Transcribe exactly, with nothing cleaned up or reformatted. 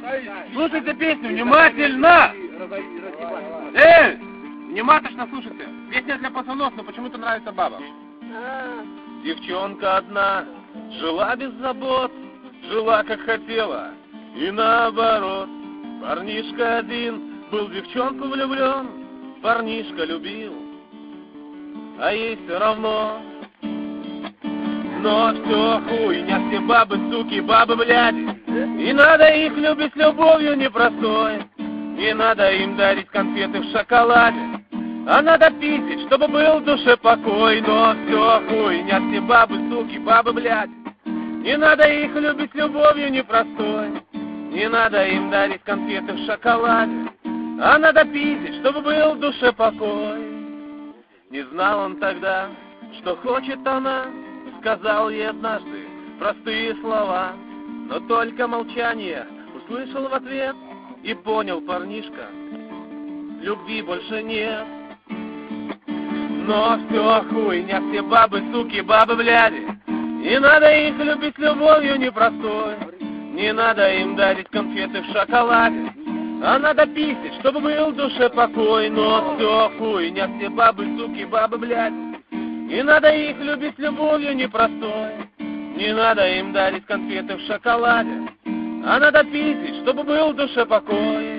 Слушайте песню внимательно! Эй! Внимательно слушайте. Песня для пацанов, но почему-то нравится бабам. Девчонка одна жила без забот, жила как хотела, и наоборот. Парнишка один был в девчонку влюблен, парнишка любил, а ей все равно. Но все хуйня, все бабы, суки, бабы, бляди, и надо их любить любовью непростой. Не надо им дарить конфеты в шоколаде, а надо пиздить, чтобы был в душе покой. Но все хуйня, все бабы, суки, бабы, блядь, не надо их любить любовью непростой. Не надо им дарить конфеты в шоколаде, а надо пиздить, чтобы был в душе покой. Не знал он тогда, что хочет она, сказал ей однажды простые слова, но только молчание услышал в ответ и понял парнишка, любви больше нет. Но все хуйня, все бабы, суки, бабы, бляди, и надо их любить любовью непростой. Не надо им дарить конфеты в шоколаде, а надо пиздить, чтобы был в душе покой. Но все хуйня, все бабы, суки, бабы, блядь, и надо их любить любовью непростой. Не надо им дарить конфеты в шоколаде, а надо пиздить, чтобы был в душе покой.